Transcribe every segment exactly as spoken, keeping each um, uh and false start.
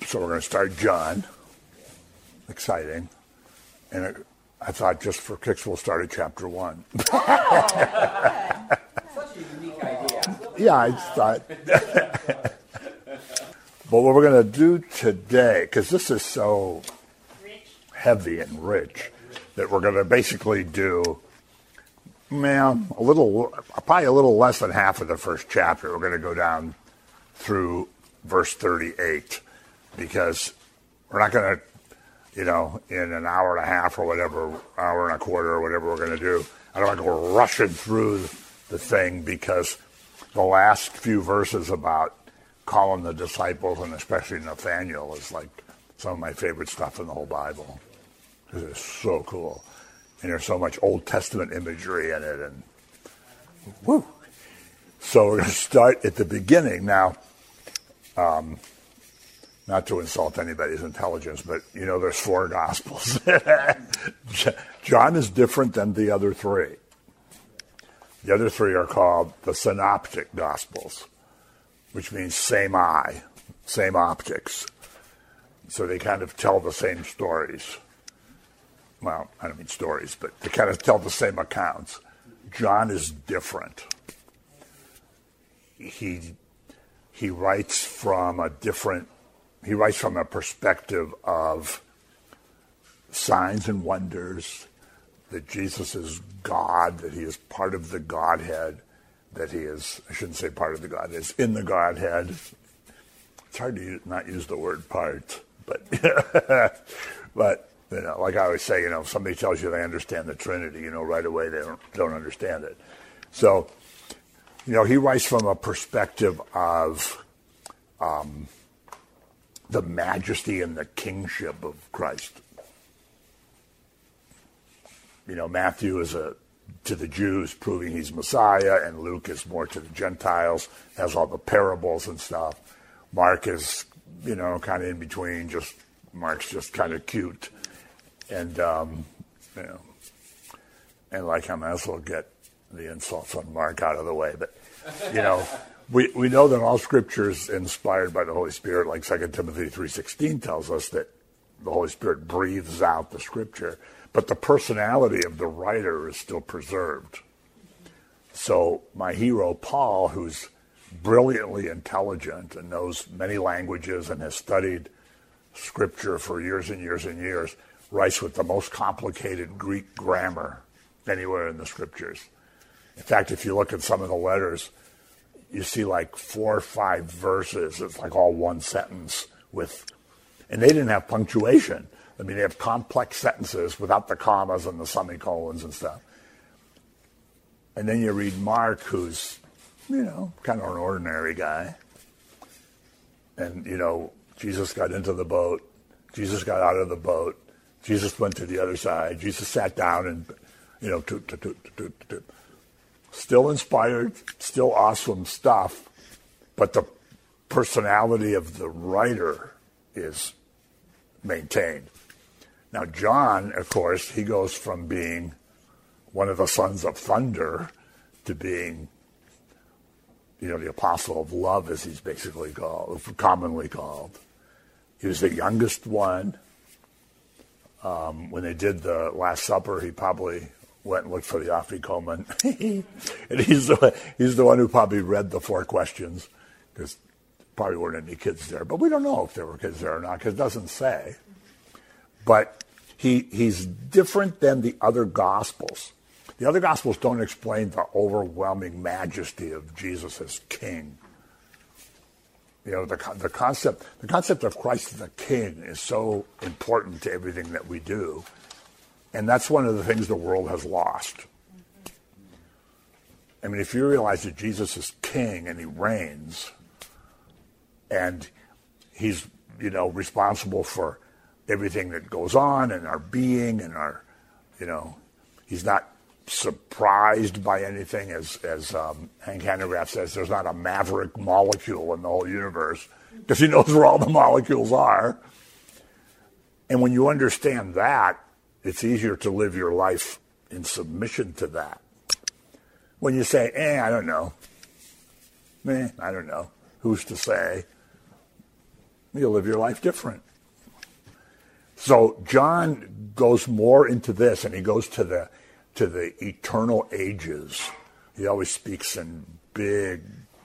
so we're going to start John. Exciting. And it, I thought just for kicks we'll start at chapter one. Such a unique idea. Yeah, I just thought. But what we're going to do today, because this is so heavy and rich, that we're going to basically do, man, a little, probably a little less than half of the first chapter. We're going to go down through verse thirty-eight, because we're not going to, you know, in an hour and a half or whatever, hour and a quarter or whatever we're going to do, I don't want to go rushing through the thing, because the last few verses about calling the disciples, and especially Nathaniel, is like some of my favorite stuff in the whole Bible. It's so cool. And there's so much Old Testament imagery in it. And woo. So we're going to start at the beginning. Now, um, not to insult anybody's intelligence, but, you know, there's four Gospels. John is different than the other three. The other three are called the Synoptic Gospels, which means same eye, same optics. So they kind of tell the same stories. Well, I don't mean stories, but they kind of tell the same accounts. John is different. He he writes from a different, he writes from a perspective of signs and wonders, that Jesus is God, that he is part of the Godhead, that he is, I shouldn't say part of the Godhead, is in the Godhead. It's hard to use, not use the word part, but, but, you know, like I always say, you know, if somebody tells you they understand the Trinity, you know, right away they don't, don't understand it. So, you know, he writes from a perspective of um, the majesty and the kingship of Christ. You know, Matthew is a to the Jews, proving he's Messiah, and Luke is more to the Gentiles, has all the parables and stuff. Mark is, you know, kind of in between. Just Mark's just kind of cute, and um, you know, and like I might as well get the insults on Mark out of the way. But you know, we we know that all Scripture is inspired by the Holy Spirit, like Second Timothy three sixteen tells us that the Holy Spirit breathes out the Scripture. But the personality of the writer is still preserved. So my hero, Paul, who's brilliantly intelligent and knows many languages and has studied Scripture for years and years and years, writes with the most complicated Greek grammar anywhere in the Scriptures. In fact, if you look at some of the letters, you see like four or five verses. It's like all one sentence with, and they didn't have punctuation. I mean, they have complex sentences without the commas and the semicolons and stuff. And then you read Mark, who's, you know, kind of an ordinary guy. And, you know, Jesus got into the boat. Jesus got out of the boat. Jesus went to the other side. Jesus sat down and, you know, toot, toot, toot, toot, toot. Still inspired, still awesome stuff. But the personality of the writer is maintained. Now, John, of course, he goes from being one of the sons of thunder to being, you know, the apostle of love, as he's basically called, commonly called. He was the youngest one. Um, when they did the Last Supper, he probably went and looked for the Afikoman. And he's the, he's the one who probably read the four questions, because probably weren't any kids there. But we don't know if there were kids there or not, because it doesn't say. But he he's different than the other Gospels. The other Gospels don't explain the overwhelming majesty of Jesus as King. You know, the the concept the concept of Christ the King is so important to everything that we do, and that's one of the things the world has lost. I mean, if you realize that Jesus is King and he reigns, and he's, you know, responsible for everything that goes on in our being and our, you know, he's not surprised by anything, as as um, Hank Hanegraaff says, there's not a maverick molecule in the whole universe, because he knows where all the molecules are. And when you understand that, it's easier to live your life in submission to that. When you say, eh, I don't know, eh, I don't know, who's to say? you live your life different. So John goes more into this, and he goes to the to the eternal ages. He always speaks in big,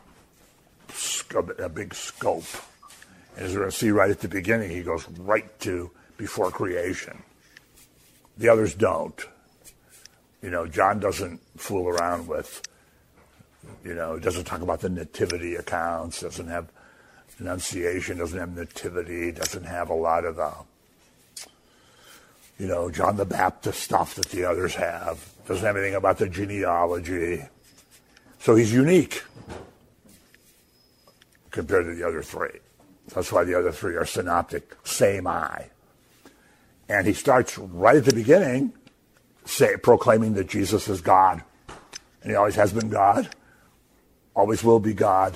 a big scope. And as we're going to see right at the beginning, he goes right to before creation. The others don't. You know, John doesn't fool around with, you know, doesn't talk about the nativity accounts, doesn't have Annunciation, doesn't have nativity, doesn't have a lot of the, you know, John the Baptist stuff that the others have. Doesn't have anything about the genealogy. So he's unique compared to the other three. That's why the other three are synoptic, same I. And he starts right at the beginning say, proclaiming that Jesus is God. And he always has been God, always will be God.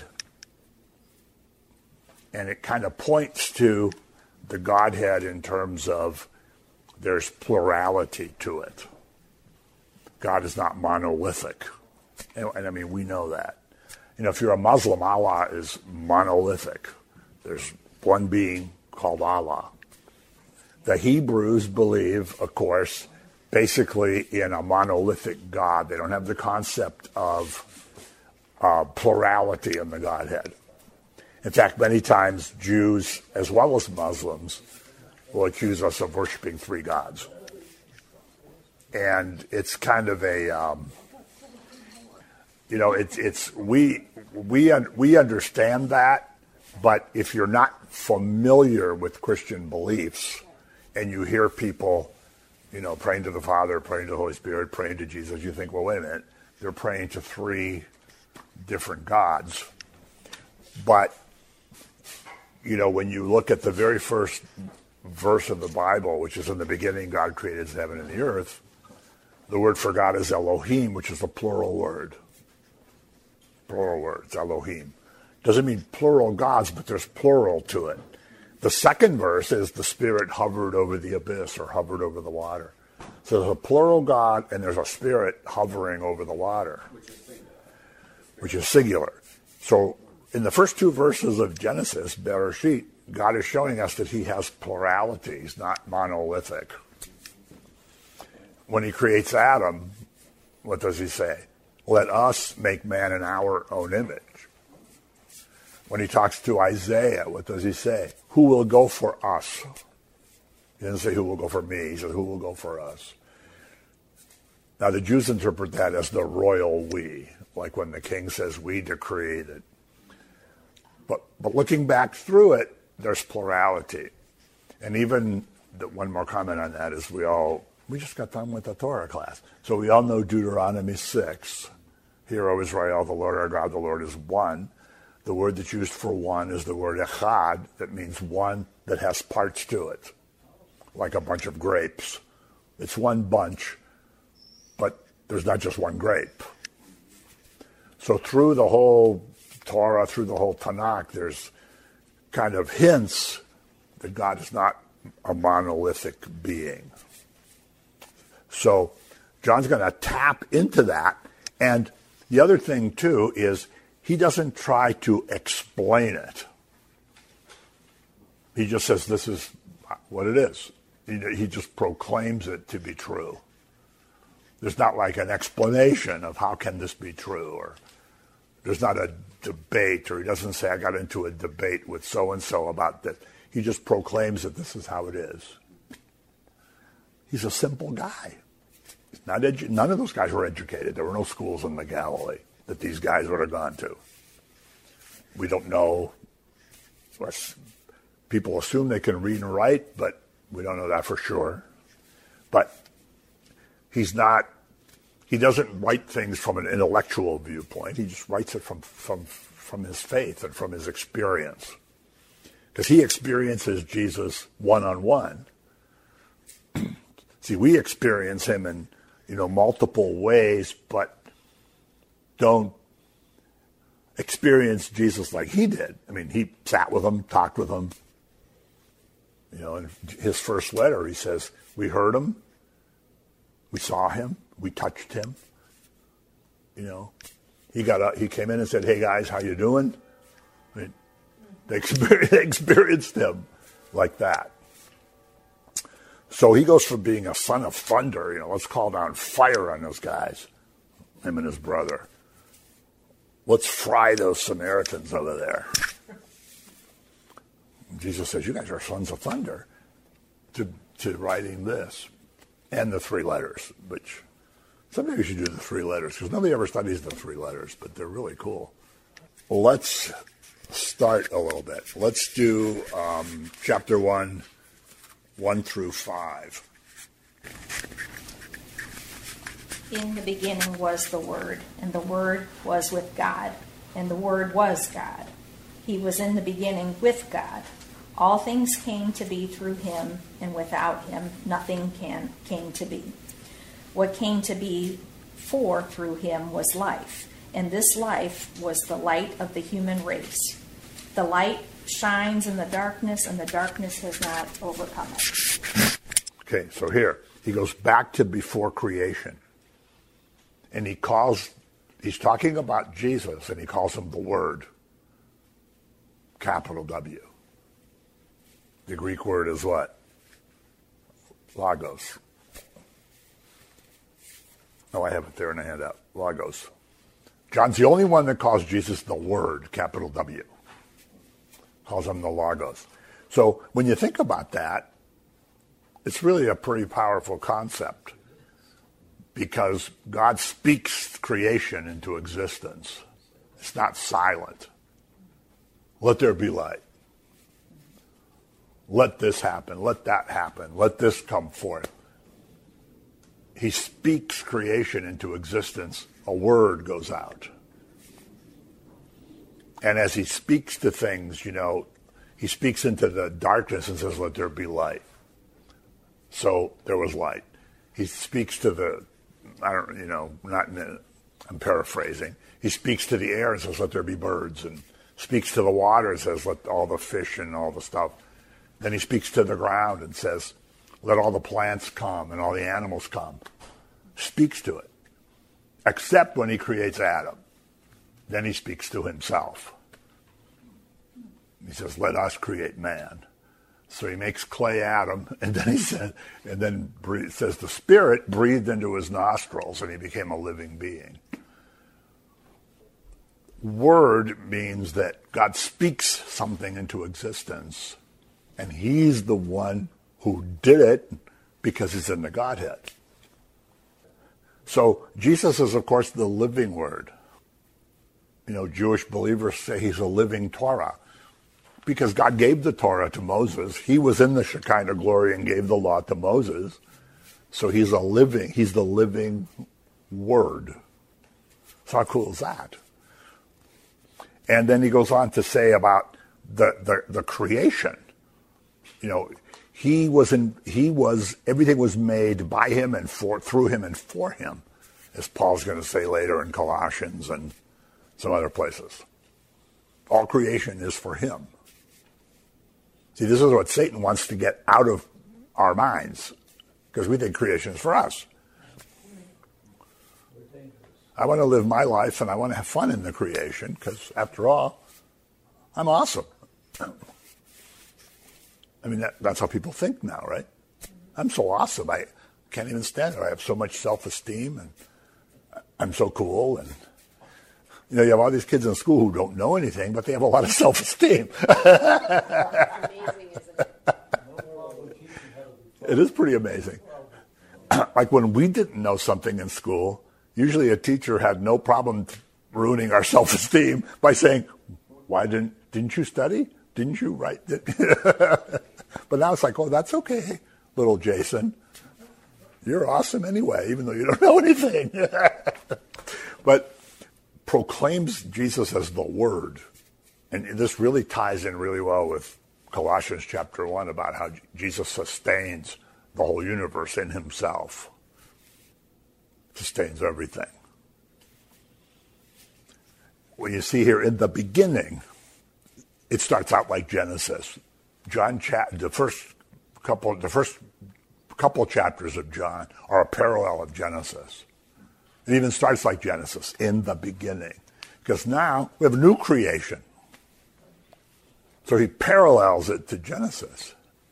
And it kind of points to the Godhead in terms of there's plurality to it. God is not monolithic. And, and I mean, we know that. You know, if you're a Muslim, Allah is monolithic. There's one being called Allah. The Hebrews believe, of course, basically in a monolithic God. They don't have the concept of uh, plurality in the Godhead. In fact, many times Jews, as well as Muslims, will accuse us of worshiping three gods. And it's kind of a, um, you know, it's it's we we un, we understand that, but if you're not familiar with Christian beliefs, and you hear people, you know, praying to the Father, praying to the Holy Spirit, praying to Jesus, you think, well, wait a minute, they're praying to three different gods. But, you know, when you look at the very first verse of the Bible, which is in the beginning, God created heaven and the earth, the word for God is Elohim, which is a plural word. Plural word, it's Elohim. Doesn't mean plural gods, but there's plural to it. The second verse is the Spirit hovered over the abyss or hovered over the water. So there's a plural God and there's a Spirit hovering over the water, which is singular. Which is singular. So in the first two verses of Genesis, Bereshit, God is showing us that he has plurality. He's not monolithic. When he creates Adam, what does he say? Let us make man in our own image. When he talks to Isaiah, what does he say? Who will go for us? He doesn't say who will go for me. He says who will go for us. Now the Jews interpret that as the royal we, like when the king says we decree that. But but looking back through it, there's plurality. And even the, one more comment on that is we all, we just got done with the Torah class. So we all know Deuteronomy six. Hear, O Israel, the Lord our God, the Lord is one. The word that's used for one is the word echad, that means one that has parts to it, like a bunch of grapes. It's one bunch, but there's not just one grape. So through the whole Torah, through the whole Tanakh, there's kind of hints that God is not a monolithic being. So John's going to tap into that. And the other thing, too, is he doesn't try to explain it. He just says this is what it is. He, he just proclaims it to be true. There's not like an explanation of how can this be true, or there's not a debate, or he doesn't say I got into a debate with so-and-so about that. He just proclaims that this is how it is. He's a simple guy. He's not edu- None of those guys were educated. There were no schools in the Galilee that these guys would have gone to. We don't know. People assume they can read and write, but we don't know that for sure. But he's not, he doesn't write things from an intellectual viewpoint. He just writes it from, from, from his faith and from his experience. Because he experiences Jesus one-on-one. See, we experience him in, you know, multiple ways, but don't experience Jesus like he did. I mean, he sat with him, talked with him. You know, in his first letter, he says, we heard him, we saw him, we touched him. You know, he got up, he came in and said, hey guys, how you doing? I mean, They experienced, they experienced him like that. So he goes from being a son of thunder, you know, let's call down fire on those guys, him and his brother. Let's fry those Samaritans over there. Jesus says, you guys are sons of thunder, to, to writing this and the three letters, which someday we should do the three letters because nobody ever studies the three letters, but they're really cool. Well, let's start a little bit. Let's do um, chapter one, one through five. In the beginning was the Word, and the Word was with God, and the Word was God. He was in the beginning with God. All things came to be through him, and without him nothing can, came to be. What came to be for through him was life, and this life was the light of the human race. The light shines in the darkness, and the darkness has not overcome it. Okay, so here, he goes back to before creation. And he calls, he's talking about Jesus, and he calls him the Word, capital W. The Greek word is what? Logos. Oh, I have it there in a handout. Logos. John's the only one that calls Jesus the Word, capital W. Calls him the Logos. So when you think about that, it's really a pretty powerful concept because God speaks creation into existence. It's not silent. Let there be light. Let this happen. Let that happen. Let this come forth. He speaks creation into existence. A word goes out. And as he speaks to things, you know, he speaks into the darkness and says, let there be light. So there was light. He speaks to the, I don't, you know, not, in a, I'm paraphrasing. He speaks to the air and says, let there be birds. And speaks to the water and says, let all the fish and all the stuff. Then he speaks to the ground and says, let all the plants come and all the animals come. Speaks to it. Except when he creates Adam. Then he speaks to himself. He says, let us create man. So he makes clay Adam, and then he said, and then breathe, says the Spirit breathed into his nostrils, and he became a living being. Word means that God speaks something into existence. And he's the one who did it because he's in the Godhead. So Jesus is, of course, the living Word. You know, Jewish believers say he's a living Torah because God gave the Torah to Moses. He was in the Shekinah glory and gave the law to Moses. So he's a living, he's the living Word. So how cool is that? And then he goes on to say about the, the, the creation. You know, he was in, he was, everything was made by him and for, through him and for him, as Paul's going to say later in Colossians and some other places. All creation is for him. See, this is what Satan wants to get out of our minds, because we think creation is for us. I want to live my life and I want to have fun in the creation, because after all, I'm awesome. I mean, that, that's how people think now, right? I'm so awesome. I can't even stand it. I have so much self-esteem, and I'm so cool. And, you know, you have all these kids in school who don't know anything, but they have a lot of self-esteem. Amazing, isn't it? It is pretty amazing. Like when we didn't know something in school, usually a teacher had no problem ruining our self-esteem by saying, why didn't, didn't you study? Didn't you write it? But now it's like, oh, that's okay, little Jason. You're awesome anyway, even though you don't know anything. But proclaims Jesus as the Word. And this really ties in really well with Colossians chapter one about how Jesus sustains the whole universe in himself. Sustains everything. When you see here in the beginning, it starts out like Genesis. John, cha- the first couple, the first couple chapters of John are a parallel of Genesis. It even starts like Genesis, in the beginning, because now we have a new creation. So he parallels it to Genesis.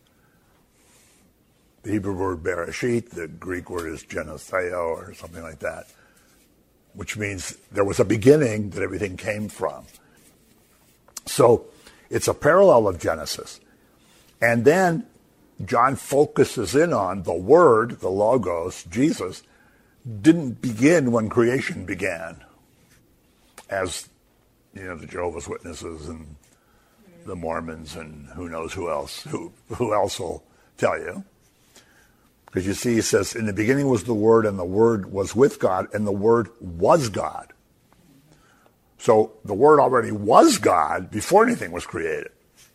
The Hebrew word bereshit, the Greek word is geneseo or something like that, which means there was a beginning that everything came from. So it's a parallel of Genesis. And then John focuses in on the Word, the Logos, Jesus, didn't begin when creation began, as you know, the Jehovah's Witnesses and the Mormons and who knows who else, who, who else will tell you. Because you see, he says, in the beginning was the Word, and the Word was with God, and the Word was God. So the Word already was God before anything was created,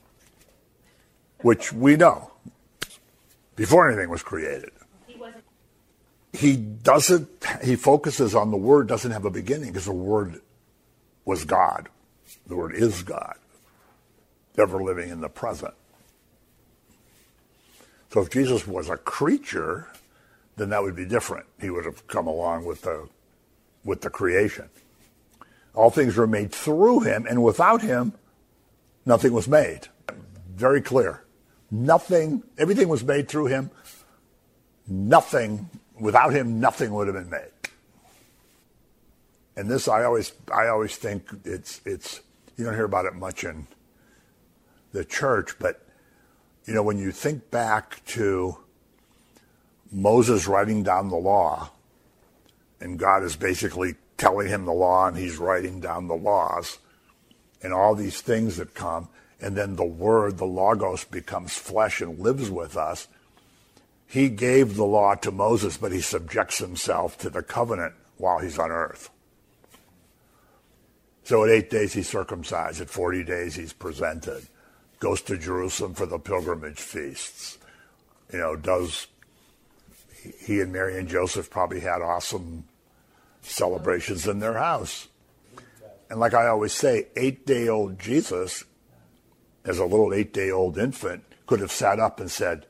which we know. Before anything was created. He wasn't. He doesn't, he focuses on the Word doesn't have a beginning because the Word was God. The Word is God, ever living in the present. So if Jesus was a creature, then that would be different. He would have come along with the, with the creation. All things were made through him, and without him, nothing was made. Very clear. Nothing, everything was made through him. Nothing, without him, nothing would have been made. And this, I always, I always think it's, it's, you don't hear about it much in the church, but, you know, when you think back to Moses writing down the law, and God is basically telling him the law, and he's writing down the laws, and all these things that come, and then the Word, the Logos, becomes flesh and lives with us. He gave the law to Moses, but he subjects himself to the covenant while he's on earth. So at eight days he's circumcised. At forty days he's presented. Goes to Jerusalem for the pilgrimage feasts. You know, does, he and Mary and Joseph probably had awesome celebrations in their house. And like I always say, eight-day-old Jesus, as a little eight-day-old infant, could have sat up and said,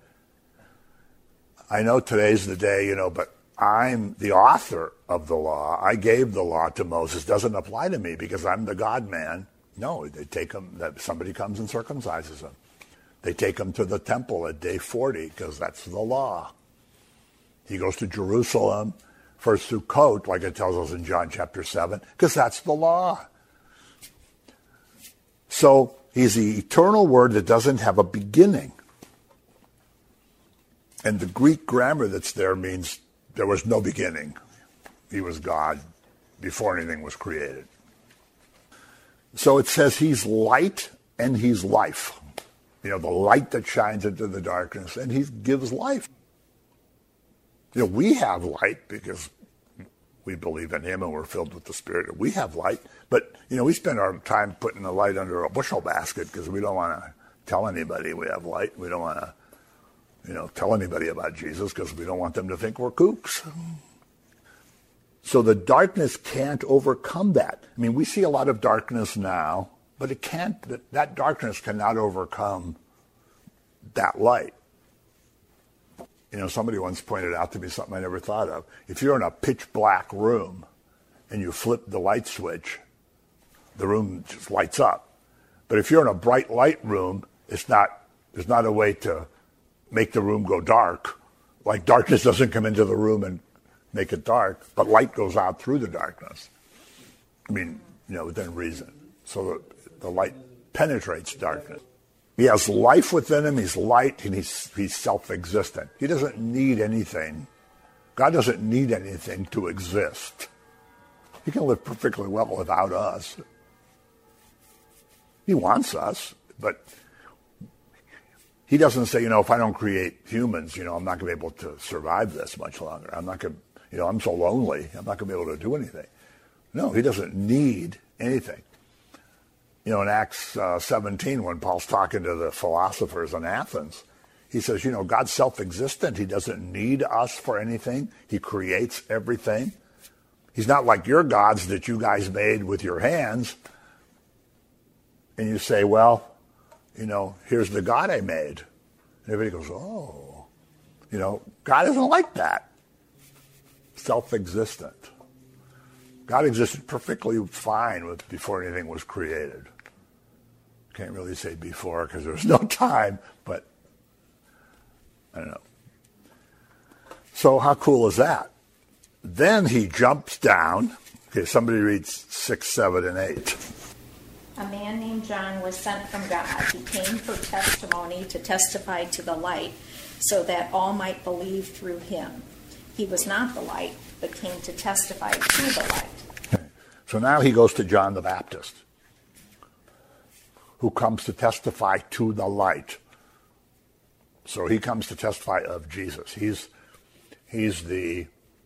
I know today's the day, you know, but I'm the author of the law. I gave the law to Moses. It doesn't apply to me because I'm the God-man. No, they take him, that somebody comes and circumcises him. They take him to the temple at day forty because that's the law. He goes to Jerusalem for Sukkot, like it tells us in John chapter seven, because that's the law. So he's the eternal Word that doesn't have a beginning. And the Greek grammar that's there means there was no beginning. He was God before anything was created. So it says he's light and he's life. You know, the light that shines into the darkness, and he gives life. You know, we have light because we believe in him and we're filled with the Spirit. We have light, but, you know, we spend our time putting the light under a bushel basket because we don't want to tell anybody we have light. We don't want to, you know, tell anybody about Jesus because we don't want them to think we're kooks. So the darkness can't overcome that. I mean, we see a lot of darkness now, but it can't, that, that darkness cannot overcome that light. You know, somebody once pointed out to me something I never thought of. If you're in a pitch black room and you flip the light switch, the room just lights up. But if you're in a bright light room, it's not, there's not a way to make the room go dark. Like darkness doesn't come into the room and make it dark, but light goes out through the darkness. I mean, you know, within reason. So the, the light penetrates darkness. He has life within him, he's light, and he's, he's self-existent. He doesn't need anything. God doesn't need anything to exist. He can live perfectly well without us. He wants us, but he doesn't say, you know, if I don't create humans, you know, I'm not going to be able to survive this much longer. I'm not going to, you know, I'm so lonely, I'm not going to be able to do anything. No, he doesn't need anything. You know, in Acts uh, seventeen, when Paul's talking to the philosophers in Athens, he says, you know, God's self-existent. He doesn't need us for anything. He creates everything. He's not like your gods that you guys made with your hands. And you say, well, you know, here's the God I made. And everybody goes, oh. You know, God isn't like that. Self-existent. God existed perfectly fine with, before anything was created. can't really say before because there was no time, but I don't know. So how cool is that? Then he jumps down. Okay, somebody reads six, seven, and eight. A man named John was sent from God. He came for testimony to testify to the light, so that all might believe through him. He was not the light, but came to testify to the light. Okay. So now he goes to John the Baptist, who comes to testify to the light. So he comes to testify of Jesus. He's he's the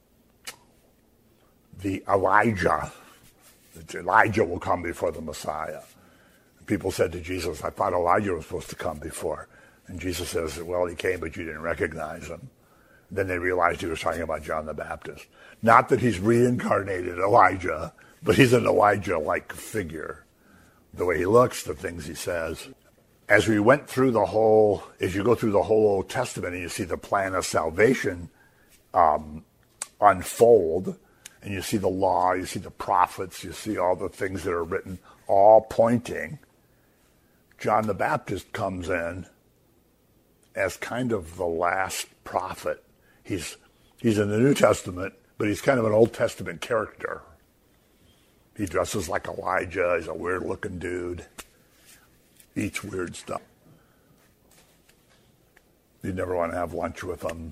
the Elijah. Elijah will come before the Messiah. People said to Jesus, I thought Elijah was supposed to come before. And Jesus says, well, he came, but you didn't recognize him. Then they realized he was talking about John the Baptist. Not that he's reincarnated Elijah, but he's an Elijah-like figure. The way he looks, the things he says. As we went through the whole, as you go through the whole Old Testament and you see the plan of salvation um, unfold, and you see the law, you see the prophets, you see all the things that are written, all pointing, John the Baptist comes in as kind of the last prophet. He's he's in the New Testament, but he's kind of an Old Testament character. He dresses like Elijah. He's a weird-looking dude. Eats weird stuff. You'd never want to have lunch with him.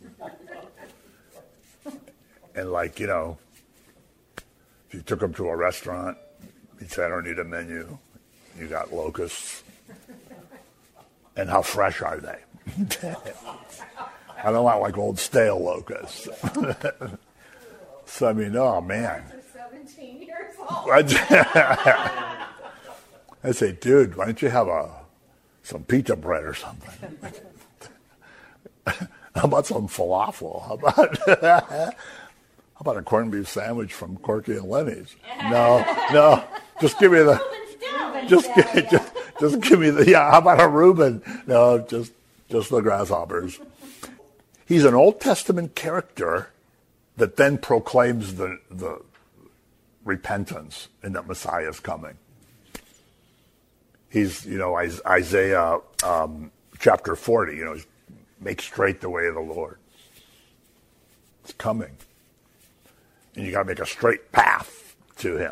And like, you know, if you took him to a restaurant, he'd say, I don't need a menu. You got locusts. And how fresh are they? I don't want like old stale locusts. So, I mean, oh, man. seventeen years old. I say, dude, why don't you have a some pita bread or something? How about some falafel? How about... How about a corned beef sandwich from Corky and Lenny's? No, no. Just give me the. Just, just, just give me the. Yeah. How about a Reuben? No, just, just the grasshoppers. He's an Old Testament character that then proclaims the the repentance and that Messiah is coming. He's, you know, Isaiah um, chapter forty. You know, make straight the way of the Lord. It's coming. And you got to make a straight path to him.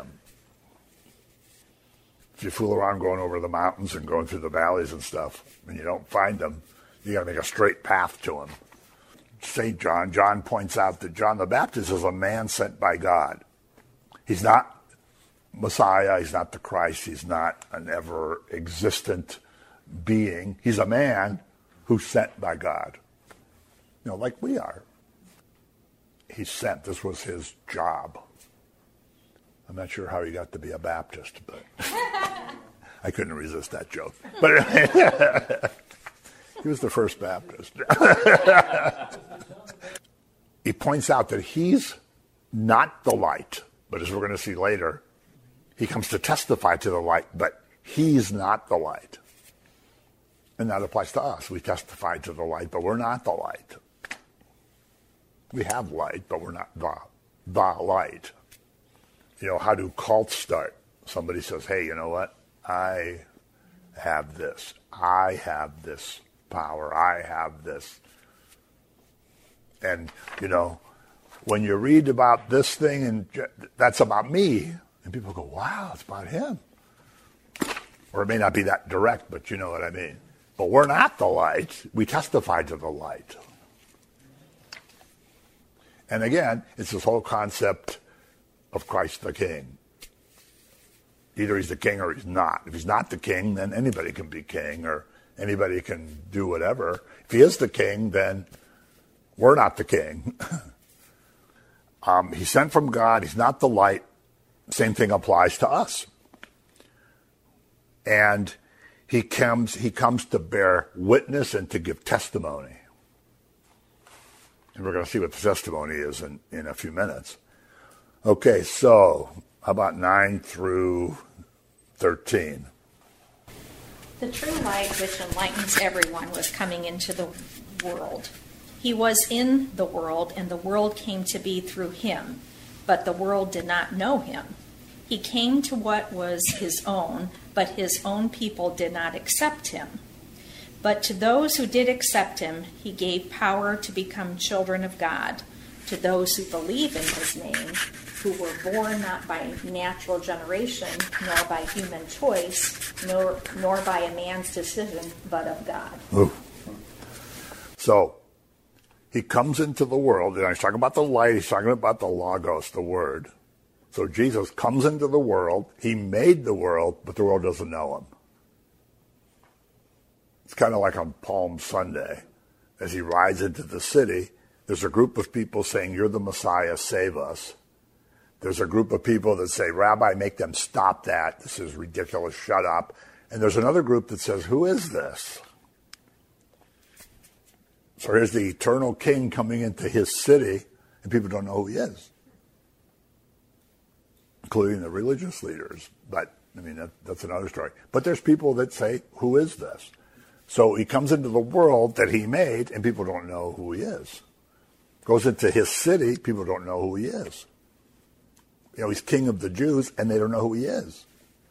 If you fool around going over the mountains and going through the valleys and stuff, and you don't find him, you got to make a straight path to him. Saint John, John points out that John the Baptist is a man sent by God. He's not Messiah. He's not the Christ. He's not an ever-existent being. He's a man who's sent by God. You know, like we are. He's sent. This was his job. I'm not sure how he got to be a Baptist, but I couldn't resist that joke. But he was the first Baptist. He points out that he's not the light, but as we're going to see later, he comes to testify to the light, but he's not the light. And that applies to us. We testify to the light, but we're not the light. We have light, but we're not the, the light. You know, how do cults start? Somebody says, hey, you know what? I have this. I have this power. I have this. And, you know, when you read about this thing, and that's about me, and people go, wow, it's about him. Or it may not be that direct, but you know what I mean. But we're not the light. We testify to the light. And again, it's this whole concept of Christ the King. Either he's the king or he's not. If he's not the king, then anybody can be king or anybody can do whatever. If he is the king, then we're not the king. um, he's sent from God. He's not the light. Same thing applies to us. And he comes, he comes to bear witness and to give testimony. And we're going to see what the testimony is in, in a few minutes. Okay, so how about nine through thirteen? The true light which enlightens everyone was coming into the world. He was in the world, and the world came to be through him, but the world did not know him. He came to what was his own, but his own people did not accept him. But to those who did accept him, he gave power to become children of God, to those who believe in his name, who were born not by natural generation, nor by human choice, nor, nor by a man's decision, but of God. Ooh. So, he comes into the world, and he's talking about the light, he's talking about the Logos, the Word. So Jesus comes into the world, he made the world, but the world doesn't know him. It's kind of like on Palm Sunday. As he rides into the city, there's a group of people saying, "You're the Messiah, save us." There's a group of people that say, "Rabbi, make them stop that. This is ridiculous, shut up." And there's another group that says, "Who is this?" So here's the eternal king coming into his city, and people don't know who he is, including the religious leaders. But, I mean, that, that's another story. But there's people that say, "Who is this?" So he comes into the world that he made, and people don't know who he is. Goes into his city, people don't know who he is. You know, he's king of the Jews, and they don't know who he is.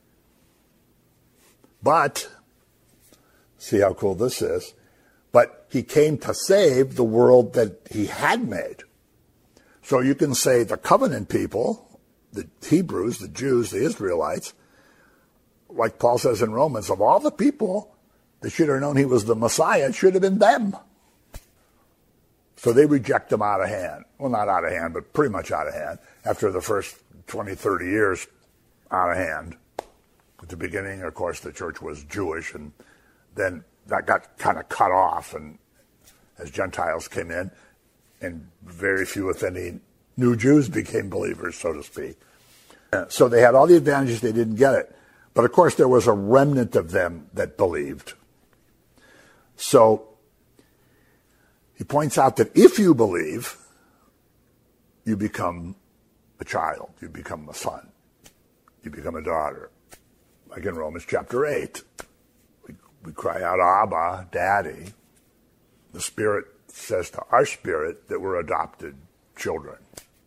But, see how cool this is, but he came to save the world that he had made. So you can say the covenant people, the Hebrews, the Jews, the Israelites, like Paul says in Romans, of all the people that should have known he was the Messiah, it should have been them. So they reject him out of hand. Well, not out of hand, but pretty much out of hand. After the first twenty, thirty years, out of hand. At the beginning, of course, the church was Jewish, and then that got kind of cut off, and as Gentiles came in, and very few, if any, new Jews became believers, so to speak. So they had all the advantages, they didn't get it. But of course, there was a remnant of them that believed. So he points out that if you believe, you become a child, you become a son, you become a daughter. Like in Romans chapter eight, we, we cry out, "Abba, Daddy." The Spirit says to our spirit that we're adopted children.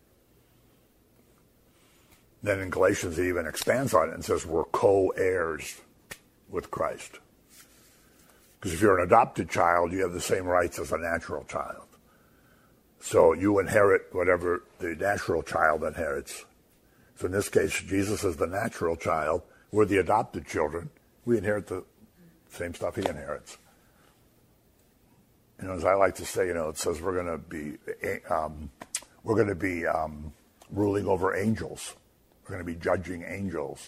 Then in Galatians he even expands on it and says we're co-heirs with Christ. Because if you're an adopted child, you have the same rights as a natural child. So you inherit whatever the natural child inherits. So in this case, Jesus is the natural child. We're the adopted children. We inherit the same stuff he inherits. You know, as I like to say, you know, it says we're going to be um, we're going to be um, ruling over angels. We're going to be judging angels.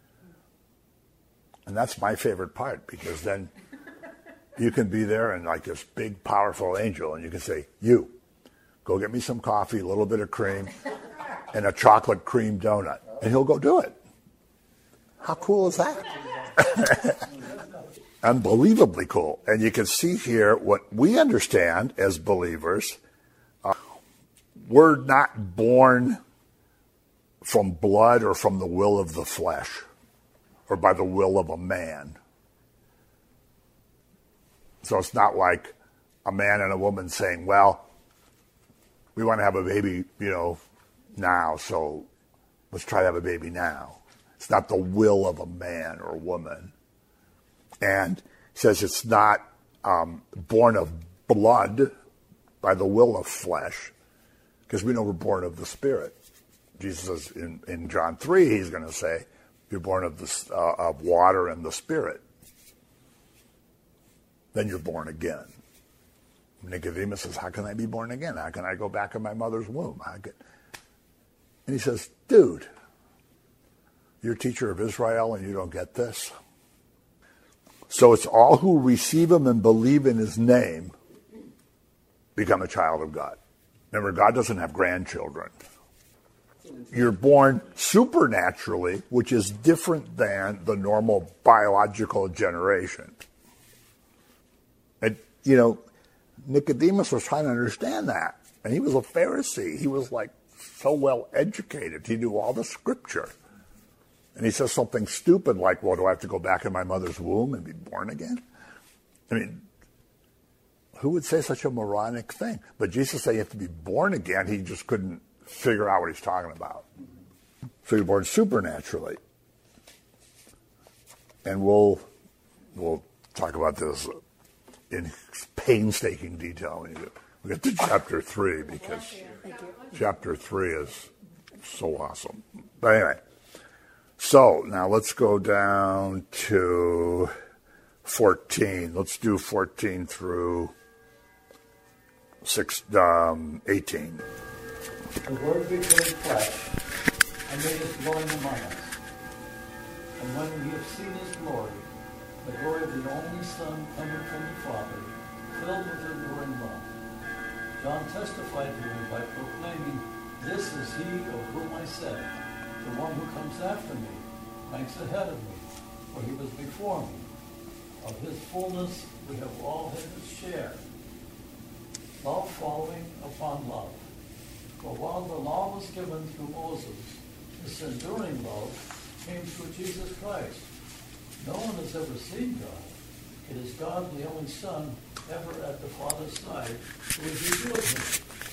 And that's my favorite part, because then you can be there and like this big, powerful angel, and you can say, "You, go get me some coffee, a little bit of cream, and a chocolate cream donut." And he'll go do it. How cool is that? Unbelievably cool. And you can see here what we understand as believers. Uh, we're not born from blood or from the will of the flesh or by the will of a man. So it's not like a man and a woman saying, "Well, we want to have a baby, you know, now, so let's try to have a baby now." It's not the will of a man or woman. And he says it's not um, born of blood by the will of flesh, because we know we're born of the Spirit. Jesus says in, in John three, he's going to say, you're born of, the, uh, of water and the Spirit. Then you're born again. Nicodemus says, "How can I be born again? How can I go back in my mother's womb?" How can... And he says, "Dude, you're a teacher of Israel and you don't get this?" So it's all who receive him and believe in his name become a child of God. Remember, God doesn't have grandchildren. You're born supernaturally, which is different than the normal biological generation. And, you know, Nicodemus was trying to understand that. And he was a Pharisee. He was like so well educated. He knew all the scripture. And he says something stupid like, "Well, do I have to go back in my mother's womb and be born again?" I mean, who would say such a moronic thing? But Jesus said you have to be born again. He just couldn't figure out what he's talking about. So you're born supernaturally. And we'll we'll talk about this in painstaking detail. We get to chapter three because chapter three is so awesome. But anyway, so now let's go down to fourteen. Let's do fourteen through six, um, eighteen. The Word became flesh and made his dwelling among us. And when we have seen his glory, the glory of the only Son coming from the Father, filled with adoring love, John testified to him by proclaiming, "This is he of whom I said, the one who comes after me ranks ahead of me, for he was before me. Of his fullness we have all had to share, love following upon love. For while the law was given through Moses, this enduring love came through Jesus Christ. No one has ever seen God. It is God, the only Son, ever at the Father's side, who is revealed him."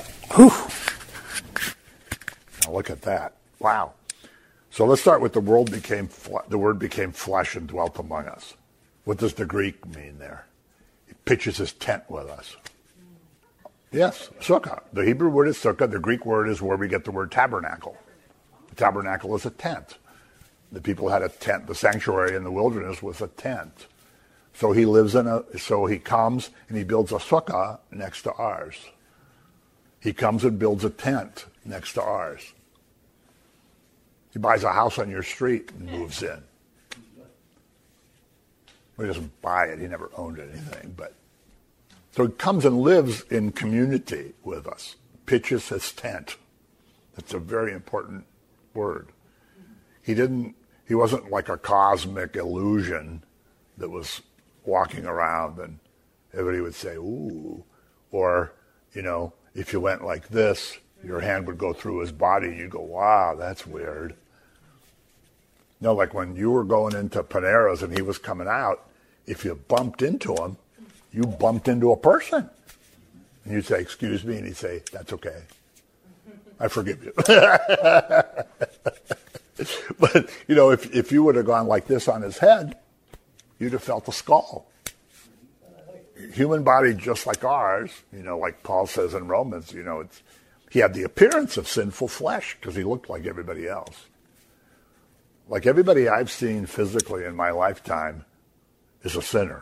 Whew. Now look at that. Wow. So let's start with the world became fle- the word became flesh and dwelt among us. What does the Greek mean there? He pitches his tent with us. Yes, sukkah. The Hebrew word is sukkah. The Greek word is where we get the word tabernacle. The tabernacle is a tent. The people had a tent. The sanctuary in the wilderness was a tent. So he lives in a, so he comes and he builds a sukkah next to ours. He comes and builds a tent next to ours. He buys a house on your street and moves in. He doesn't buy it. He never owned anything, but so he comes and lives in community with us, pitches his tent. That's a very important word. He didn't, he wasn't like a cosmic illusion that was walking around and everybody would say, ooh, or, you know, if you went like this, your hand would go through his body and you'd go, wow, that's weird. No, like when you were going into Panera's and he was coming out, if you bumped into him, you bumped into a person. And you'd say, excuse me, and he'd say, that's okay. I forgive you. But, you know, if, if you would have gone like this on his head, you'd have felt a skull. Human body just like ours, you know, like Paul says in Romans, you know, it's, he had the appearance of sinful flesh because he looked like everybody else. Like everybody I've seen physically in my lifetime is a sinner.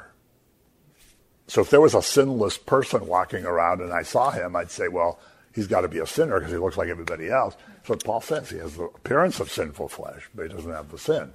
So if there was a sinless person walking around and I saw him, I'd say, well, he's got to be a sinner because he looks like everybody else. That's what Paul says. He has the appearance of sinful flesh, but he doesn't have the sin.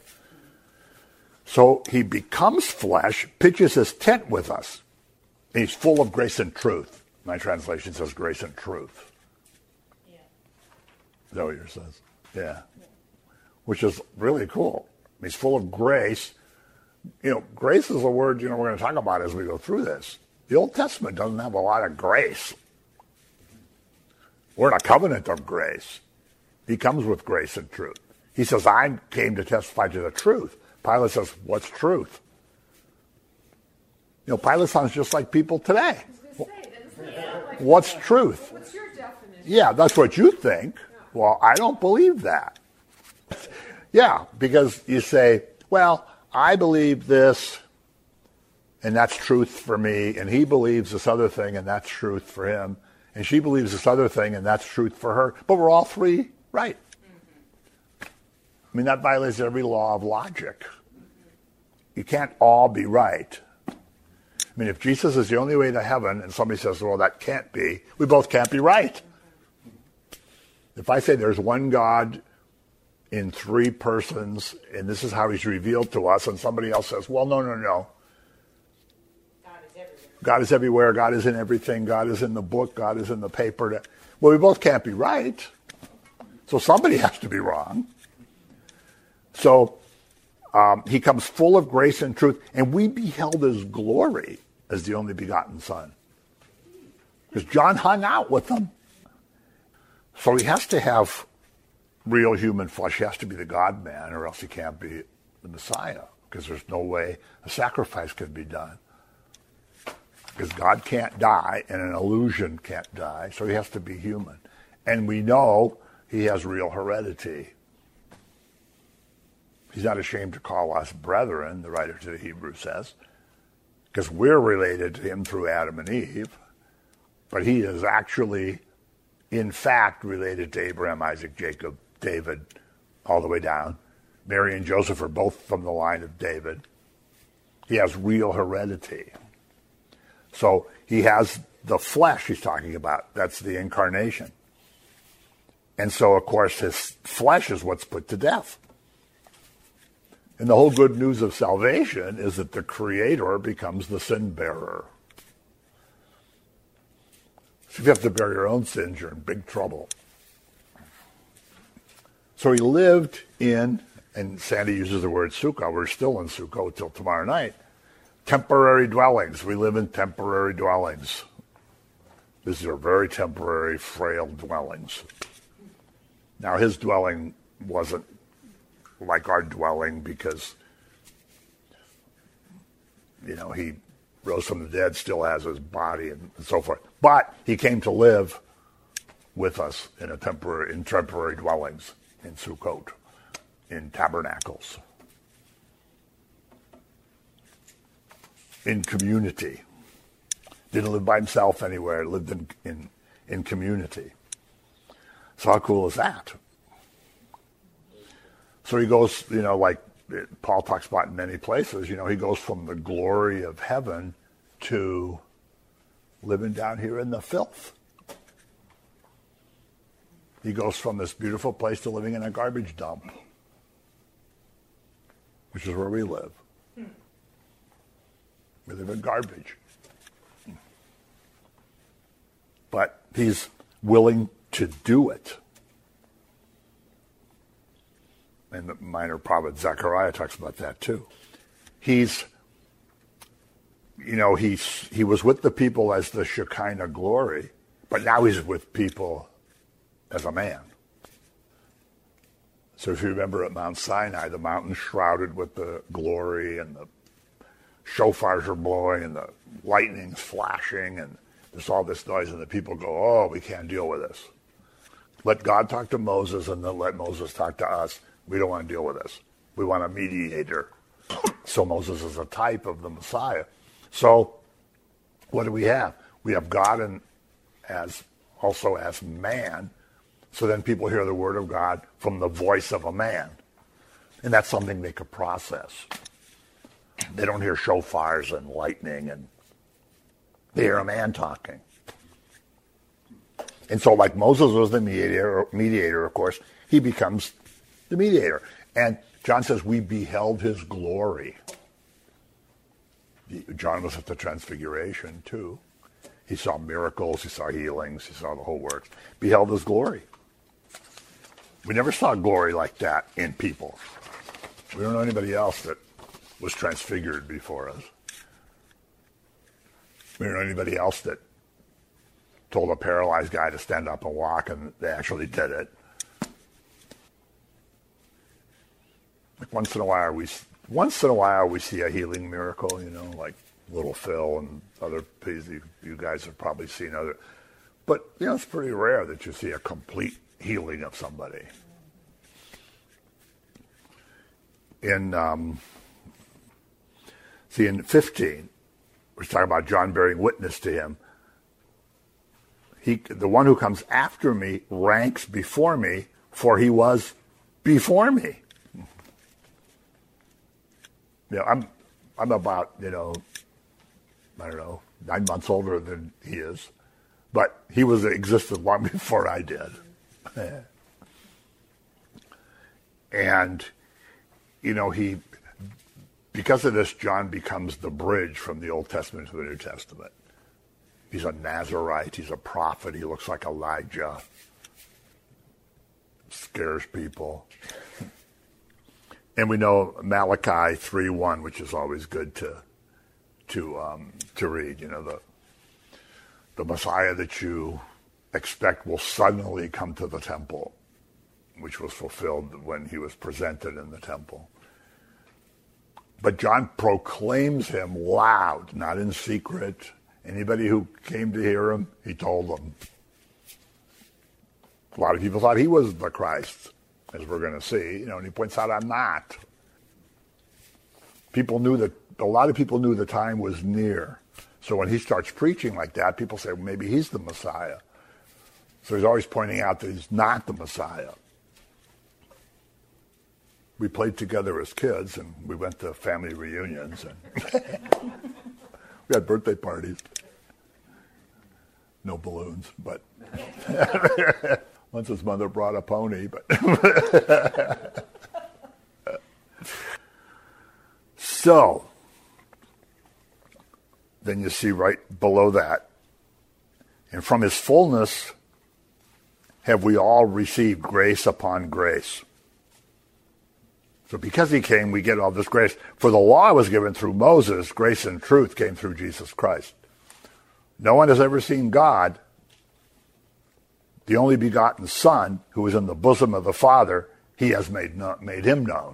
So he becomes flesh, pitches his tent with us. And he's full of grace and truth. My translation says grace and truth. Yeah. Is that what yours says? Yeah. Yeah. Which is really cool. He's full of grace. You know, grace is a word, you know, we're going to talk about as we go through this. The Old Testament doesn't have a lot of grace. We're in a covenant of grace. He comes with grace and truth. He says, I came to testify to the truth. Pilate says, what's truth? You know, Pilate sounds just like people today. Say, like what's truth? What's your definition? Yeah, that's what you think. Well, I don't believe that. Yeah, because you say, well, I believe this, and that's truth for me, and he believes this other thing, and that's truth for him, and she believes this other thing, and that's truth for her, but we're all three right. Mm-hmm. I mean, that violates every law of logic. Mm-hmm. You can't all be right. I mean, if Jesus is the only way to heaven, and somebody says, well, that can't be, we both can't be right. Mm-hmm. If I say there's one God in three persons, and this is how he's revealed to us, and somebody else says, well, no, no, no. God is everywhere. God is everywhere. God is in everything. God is in the book. God is in the paper. Well, we both can't be right. So somebody has to be wrong. So um, he comes full of grace and truth, and we beheld his glory as the only begotten Son. Because John hung out with them. So he has to have real human flesh. He has to be the God-man, or else he can't be the Messiah, because there's no way a sacrifice can be done. Because God can't die, and an illusion can't die, so he has to be human. And we know he has real heredity. He's not ashamed to call us brethren, the writer to the Hebrews says, because we're related to him through Adam and Eve, but he is actually, in fact, related to Abraham, Isaac, Jacob, David, all the way down. Mary and Joseph are both from the line of David. He has real heredity. So he has the flesh he's talking about. That's the incarnation. And so, of course, his flesh is what's put to death. And the whole good news of salvation is that the Creator becomes the sin bearer. So if you have to bear your own sins, you're in big trouble. So he lived in, and Sandy uses the word sukkah. We're still in sukkah until tomorrow night. Temporary dwellings. We live in temporary dwellings. These are very temporary, frail dwellings. Now, his dwelling wasn't like our dwelling because, you know, he rose from the dead, still has his body and, and so forth. But he came to live with us in a temporary, in temporary dwellings, in Sukkot, in tabernacles, in community. Didn't live by himself anywhere, lived in, in, in community. So how cool is that? So he goes, you know, like Paul talks about in many places, you know, he goes from the glory of heaven to living down here in the filth. He goes from this beautiful place to living in a garbage dump, which is where we live. We live in garbage. But he's willing to do it. And the minor prophet Zechariah talks about that too. He's, you know, he's, he was with the people as the Shekinah glory, but now he's with people as a man. So if you remember at Mount Sinai, the mountain shrouded with the glory and the shofars are blowing and the lightning's flashing and there's all this noise and the people go, oh, we can't deal with this. Let God talk to Moses and then let Moses talk to us. We don't want to deal with this. We want a mediator. So Moses is a type of the Messiah. So what do we have? We have God and as also as man. So then people hear the word of God from the voice of a man. And that's something they could process. They don't hear shofars and lightning, and they hear a man talking. And so like Moses was the mediator, mediator, of course, he becomes the mediator. And John says, we beheld his glory. John was at the Transfiguration, too. He saw miracles, he saw healings, he saw the whole works. Beheld his glory. We never saw glory like that in people. We don't know anybody else that was transfigured before us. We don't know anybody else that told a paralyzed guy to stand up and walk, and they actually did it. Like once in a while, we once in a while we see a healing miracle, you know, like Little Phil and other things you, you guys have probably seen other. But you know, it's pretty rare that you see a complete healing of somebody. In um, see in fifteen, we're talking about John bearing witness to him. He, the one who comes after me, ranks before me, for he was before me. You know, I'm, I'm about, you know, I don't know, nine months older than he is, but he was existed long before I did. And, you know, he, because of this, John becomes the bridge from the Old Testament to the New Testament. He's a Nazarite. He's a prophet. He looks like Elijah. Scares people. And we know Malachi three one, which is always good to to um, to read. You know, the the Messiah that you expect will suddenly come to the temple, which was fulfilled when he was presented in the temple. But John proclaims him loud, not in secret. Anybody who came to hear him, he told them. A lot of people thought he was the Christ, as we're going to see. You know, and he points out, I'm not. People knew that, a lot of people knew the time was near. So when he starts preaching like that, people say, well, maybe he's the Messiah. So he's always pointing out that he's not the Messiah. We played together as kids, and we went to family reunions, and we had birthday parties. No balloons, but once his mother brought a pony. But so, then you see right below that, and from his fullness have we all received grace upon grace. So because he came, we get all this grace. For the law was given through Moses, grace and truth came through Jesus Christ. No one has ever seen God. The only begotten Son, who is in the bosom of the Father, he has made, no, made him known.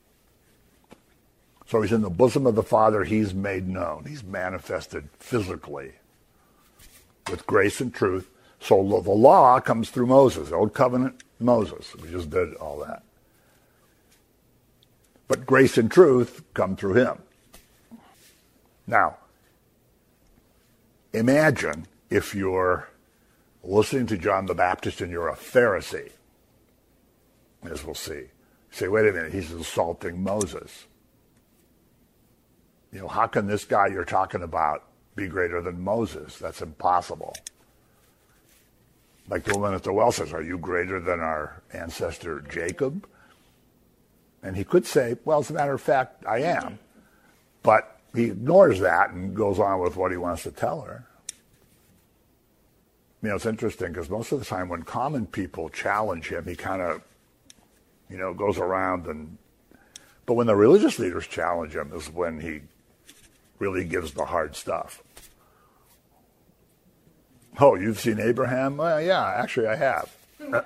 So he's in the bosom of the Father, he's made known. He's manifested physically with grace and truth. So the law comes through Moses, the Old Covenant Moses. We just did all that. But grace and truth come through him. Now, imagine if you're listening to John the Baptist and you're a Pharisee, as we'll see. You say, wait a minute, he's insulting Moses. You know, how can this guy you're talking about be greater than Moses? That's impossible. Like the woman at the well says, are you greater than our ancestor Jacob? And he could say, well, as a matter of fact, I am. But he ignores that and goes on with what he wants to tell her. You know, it's interesting because most of the time when common people challenge him, he kind of, you know, goes around and, but when the religious leaders challenge him is when he really gives the hard stuff. Oh, you've seen Abraham? Well, yeah, actually I have.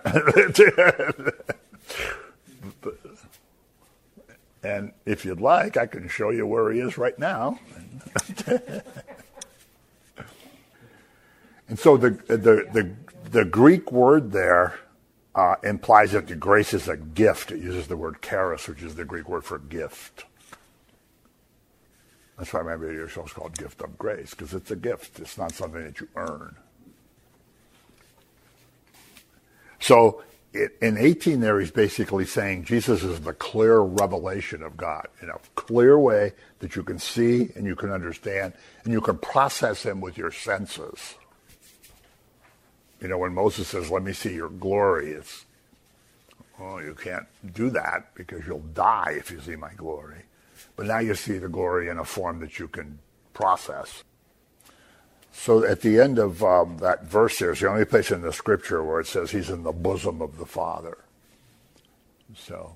And if you'd like, I can show you where he is right now. And so the the the, the Greek word there uh, implies that the grace is a gift. It uses the word charis, which is the Greek word for gift. That's why my radio show is called Gift of Grace, because it's a gift. It's not something that you earn. So it, in eighteen there, he's basically saying Jesus is the clear revelation of God in a clear way that you can see and you can understand and you can process him with your senses. You know, when Moses says, let me see your glory, it's, well, you can't do that because you'll die if you see my glory. But now you see the glory in a form that you can process. So at the end of um, that verse there is the only place in the scripture where it says he's in the bosom of the Father. So,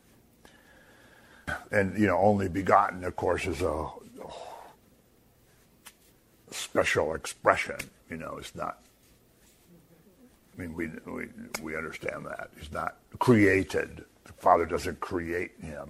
and, you know, only begotten, of course, is a special expression. You know, it's not, I mean, we, we, we understand that. He's not created. The Father doesn't create him.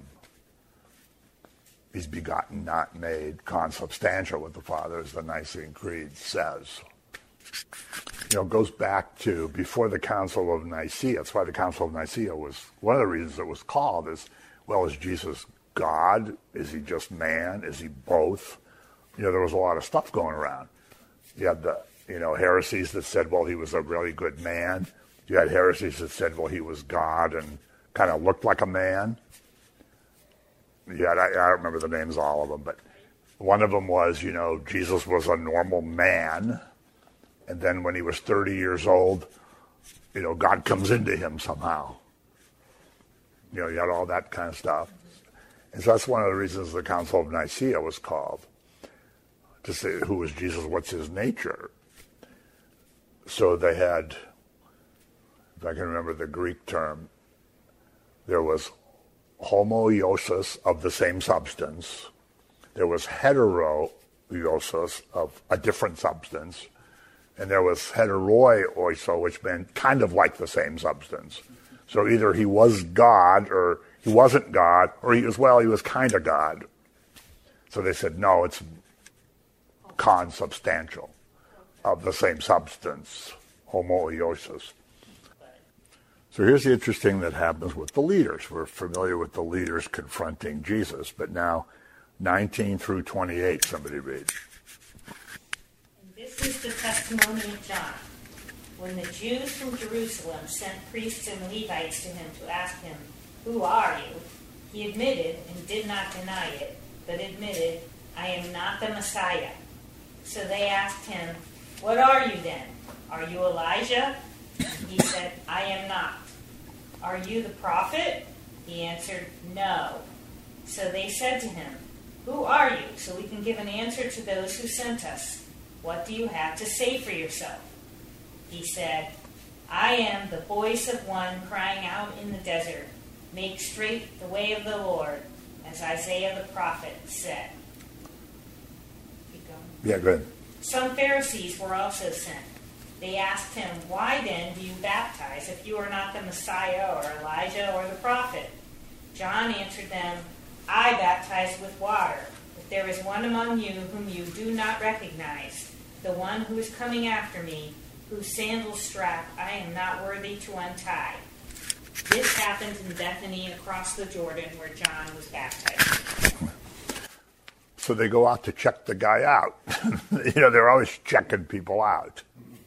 He's begotten, not made, consubstantial with the Father, as the Nicene Creed says. You know, it goes back to before the Council of Nicaea. That's why the Council of Nicaea was, one of the reasons it was called is, well, is Jesus God? Is he just man? Is he both? You know, there was a lot of stuff going around. You had the, you know, heresies that said, well, he was a really good man. You had heresies that said, well, he was God and kind of looked like a man. Yeah, I, I don't remember the names of all of them, but one of them was, you know, Jesus was a normal man, and then when he was thirty years old, you know, God comes into him somehow. You know, you had all that kind of stuff. And so that's one of the reasons the Council of Nicaea was called, to say who is Jesus, what's his nature. So they had, if I can remember the Greek term, there was homoiosis of the same substance. There was heteroiosis of a different substance. And there was heteroioiso, which meant kind of like the same substance. So either he was God or he wasn't God, or he was, well, he was kind of God. So they said, no, it's consubstantial of the same substance, homoiosis. So here's the interesting that happens with the leaders. We're familiar with the leaders confronting Jesus, but now nineteen through twenty-eight. Somebody read. And this is the testimony of John. When the Jews from Jerusalem sent priests and Levites to him to ask him, "Who are you?" he admitted and did not deny it, but admitted, "I am not the Messiah." So they asked him, "What are you then? Are you Elijah?" He said, "I am not." "Are you the prophet?" He answered, "No." So they said to him, "Who are you, so we can give an answer to those who sent us? What do you have to say for yourself?" He said, "I am the voice of one crying out in the desert, 'Make straight the way of the Lord,' as Isaiah the prophet said." Keep going. Yeah, go ahead. Some Pharisees were also sent. They asked him, "Why then do you baptize if you are not the Messiah or Elijah or the prophet?" John answered them, "I baptize with water, but there is one among you whom you do not recognize, the one who is coming after me, whose sandal strap I am not worthy to untie." This happened in Bethany across the Jordan where John was baptized. So they go out to check the guy out. You know, they're always checking people out.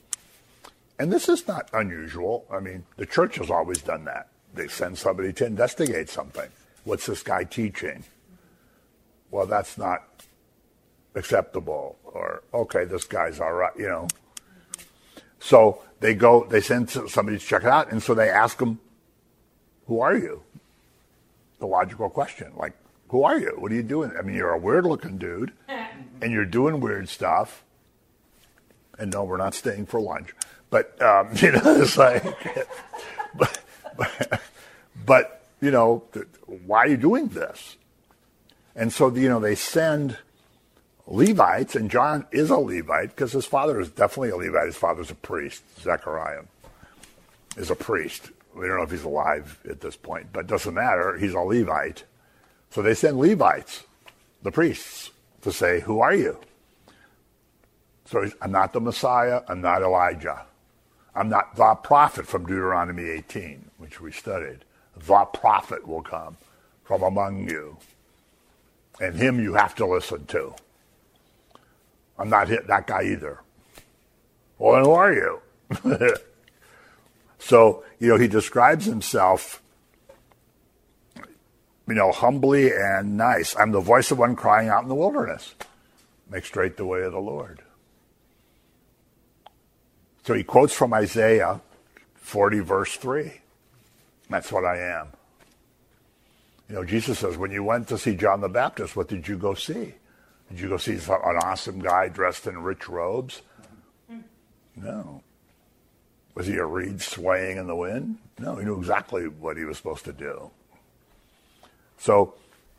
And this is not unusual. I mean, the church has always done that. They send somebody to investigate something. What's this guy teaching? Well, that's not acceptable. Or, okay, this guy's all right, you know. So they go, they send somebody to check it out, and so they ask him, "Who are you?" The logical question, like, who are you? What are you doing? I mean, you're a weird-looking dude, and you're doing weird stuff. And no, we're not staying for lunch. But, um, you know, it's like, but, but, but, you know, why are you doing this? And so, you know, they send Levites, and John is a Levite because his father is definitely a Levite. His father's a priest. Zechariah is a priest. We don't know if he's alive at this point, but it doesn't matter. He's a Levite. So they send Levites, the priests, to say, "Who are you?" So he's, "I'm not the Messiah. I'm not Elijah. I'm not the prophet," from Deuteronomy eighteen, which we studied. "The prophet will come from among you, and him you have to listen to. I'm not that guy either." "Well, then who are you?" So, you know, he describes himself, you know, humbly and nice. "I'm the voice of one crying out in the wilderness. Make straight the way of the Lord." So he quotes from Isaiah forty, verse three. That's what I am. You know, Jesus says, when you went to see John the Baptist, what did you go see? Did you go see an awesome guy dressed in rich robes? No. Was he a reed swaying in the wind? No, he knew exactly what he was supposed to do. So,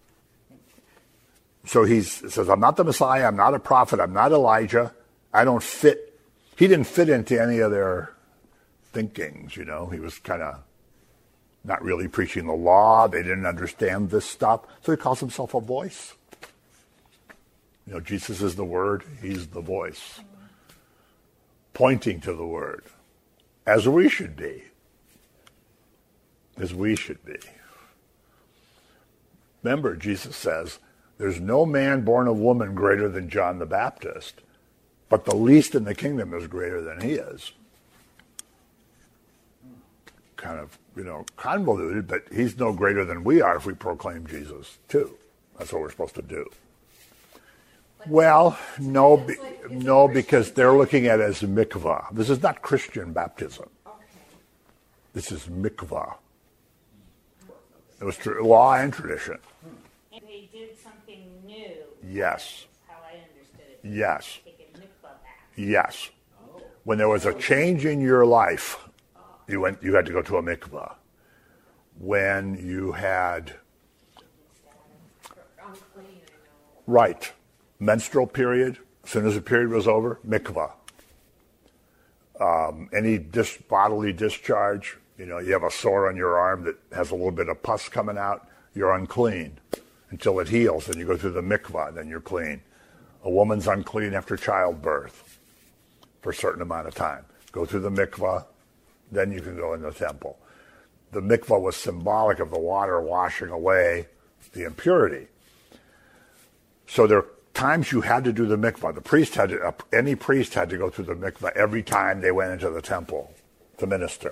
so he says, "I'm not the Messiah, I'm not a prophet, I'm not Elijah, I don't fit." He didn't fit into any of their thinkings, you know. He was kind of not really preaching the law. They didn't understand this stuff. So he calls himself a voice. You know, Jesus is the Word, he's the voice, pointing to the Word, as we should be. As we should be. Remember, Jesus says, there's no man born of woman greater than John the Baptist, but the least in the kingdom is greater than he is. Kind of, you know, convoluted, but he's no greater than we are if we proclaim Jesus, too. That's what we're supposed to do. Well, no, be, no, because they're looking at it as mikvah. This is not Christian baptism. This is mikvah. It was true, law and tradition. And they did something new. Yes. That's how I understood it. Yes. Taking mikvah back. Yes. When there was a change in your life, you went. You had to go to a mikvah. When you had, right, menstrual period, as soon as the period was over, mikvah. Um, any dis- bodily discharge, you know, you have a sore on your arm that has a little bit of pus coming out, you're unclean until it heals, and you go through the mikvah, then you're clean. A woman's unclean after childbirth for a certain amount of time. Go through the mikvah, then you can go in the temple. The mikvah was symbolic of the water washing away the impurity. So there are times you had to do the mikvah. The priest had to, uh, any priest had to go through the mikvah every time they went into the temple to minister.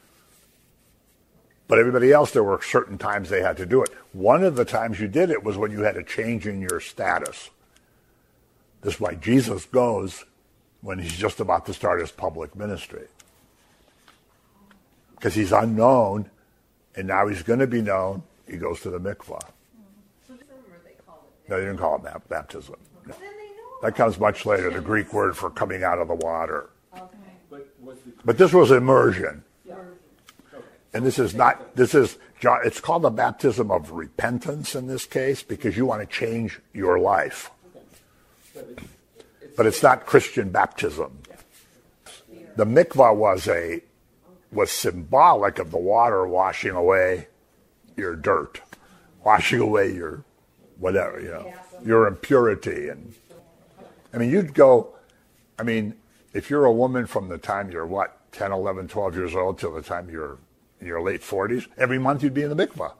But everybody else, there were certain times they had to do it. One of the times you did it was when you had a change in your status. This is why Jesus goes when he's just about to start his public ministry. Because he's unknown, and now he's going to be known. He goes to the mikvah. No, they didn't call it baptism. No. That comes much later, the Greek word for coming out of the water. But this was immersion. And this is not, this is, it's called the baptism of repentance in this case because you want to change your life. But it's not Christian baptism. The mikvah was a, was symbolic of the water washing away your dirt, washing away your whatever, you know, your impurity. And I mean, you'd go, I mean, if you're a woman from the time you're what, ten, eleven, twelve years old till the time you're in your late forties, every month you'd be in the mikvah.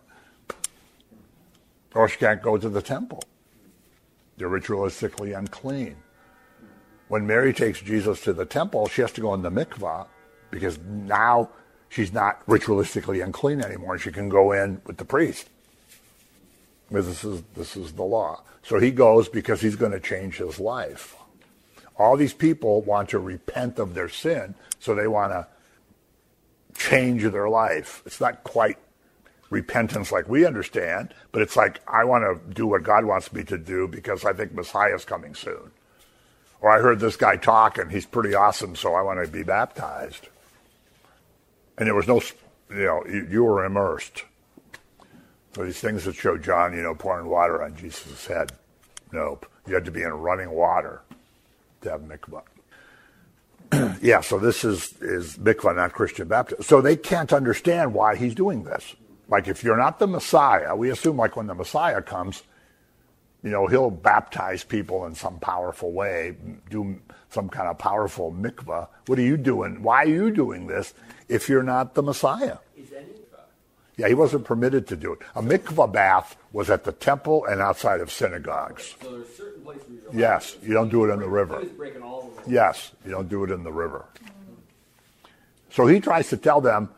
Or she can't go to the temple. You're ritualistically unclean. When Mary takes Jesus to the temple, she has to go in the mikvah because now she's not ritualistically unclean anymore. She can go in with the priest. Because this is, this is the law. So he goes because he's going to change his life. All these people want to repent of their sin, so they want to change their life. It's not quite repentance like we understand, but it's like, I want to do what God wants me to do because I think Messiah's coming soon. Or I heard this guy talk and he's pretty awesome, so I want to be baptized. And there was no, you know, you, you were immersed. So these things that show John, you know, pouring water on Jesus' head. Nope. You had to be in running water to have mikvah. Yeah, so this is, is mikvah, not Christian baptism. So they can't understand why he's doing this. Like, if you're not the Messiah, we assume like when the Messiah comes, you know, he'll baptize people in some powerful way, do some kind of powerful mikvah. What are you doing? Why are you doing this if you're not the Messiah? Yeah, he wasn't permitted to do it. A mikvah bath was at the temple and outside of synagogues. So there's certain places where you Yes, you don't do it in the river. Breaking all the rules. Yes, you don't do it in the river. So he tries to tell them,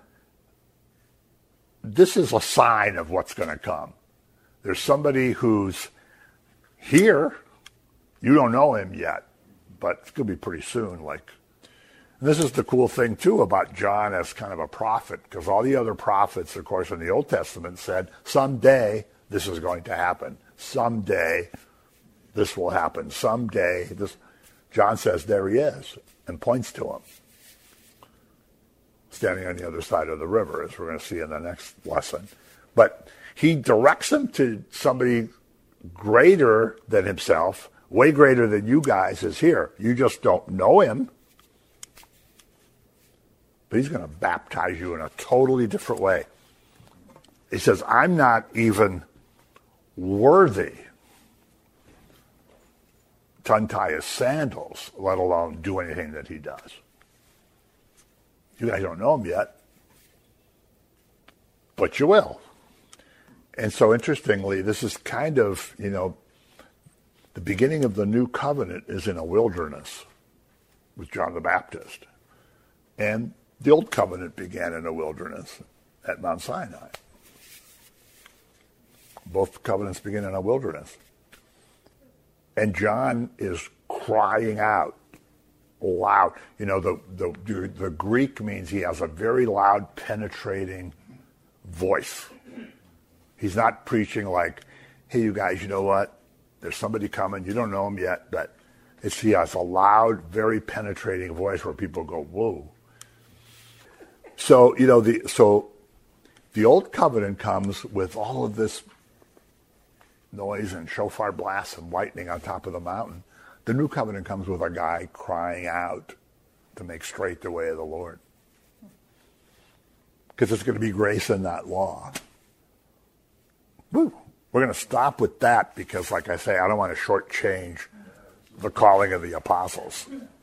this is a sign of what's going to come. There's somebody who's here. You don't know him yet, but it's going to be pretty soon. Like, and this is the cool thing, too, about John as kind of a prophet, because all the other prophets, of course, in the Old Testament said, someday this is going to happen. Someday this will happen. Someday this. John says, there he is, and points to him, standing on the other side of the river, as we're going to see in the next lesson. But he directs him to somebody greater than himself, way greater than you guys, is here. You just don't know him. But he's going to baptize you in a totally different way. He says, I'm not even worthy to untie his sandals, let alone do anything that he does. You guys don't know him yet, but you will. And so interestingly, this is kind of, you know, the beginning of the new covenant is in a wilderness with John the Baptist. And the old covenant began in a wilderness at Mount Sinai. Both covenants begin in a wilderness. And John is crying out loud. You know, the, the, the Greek means he has a very loud, penetrating voice. He's not preaching like, hey, you guys, you know what? There's somebody coming. You don't know him yet, but it's, he has a loud, very penetrating voice where people go, whoa. So, you know, the so the old covenant comes with all of this noise and shofar blasts and lightning on top of the mountain. The new covenant comes with a guy crying out to make straight the way of the Lord. Because it's going to be grace and not law. Woo. We're going to stop with that because, like I say, I don't want to shortchange the calling of the apostles.